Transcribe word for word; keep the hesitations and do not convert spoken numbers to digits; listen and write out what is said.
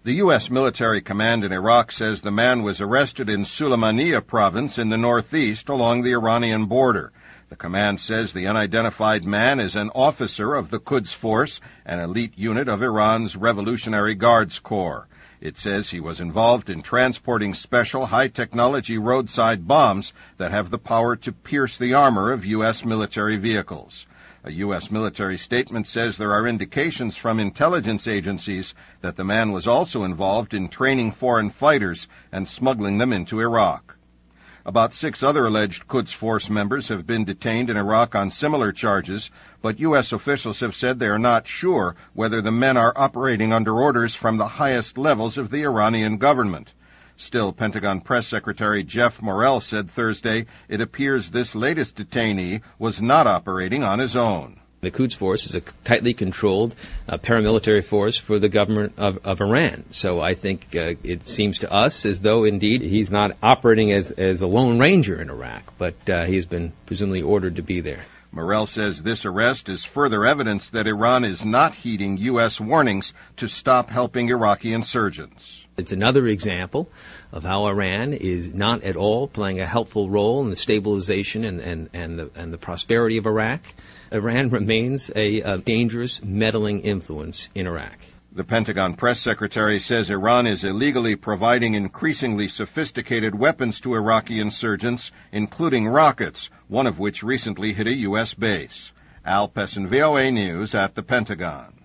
The U S military command in Iraq says the man was arrested in Sulaymaniyah province in the northeast along the Iranian border. The command says the unidentified man is an officer of the Quds Force, an elite unit of Iran's Revolutionary Guards Corps. It says he was involved in transporting special high-technology roadside bombs that have the power to pierce the armor of U S military vehicles. A U S military statement says there are indications from intelligence agencies that the man was also involved in training foreign fighters and smuggling them into Iraq. About six other alleged Quds Force members have been detained in Iraq on similar charges, but U S officials have said they are not sure whether the men are operating under orders from the highest levels of the Iranian government. Still, Pentagon Press Secretary Jeff Morrell said Thursday it appears this latest detainee was not operating on his own. The Quds Force is a tightly controlled uh, paramilitary force for the government of, of Iran. So I think uh, it seems to us as though, indeed, he's not operating as, as a lone ranger in Iraq, but uh, he has been presumably ordered to be there. Morrell says this arrest is further evidence that Iran is not heeding U S warnings to stop helping Iraqi insurgents. It's another example of how Iran is not at all playing a helpful role in the stabilization and, and, and, the, and the prosperity of Iraq. Iran remains a, a dangerous, meddling influence in Iraq. The Pentagon press secretary says Iran is illegally providing increasingly sophisticated weapons to Iraqi insurgents, including rockets, one of which recently hit a U S base. Al Pessin, V O A News at the Pentagon.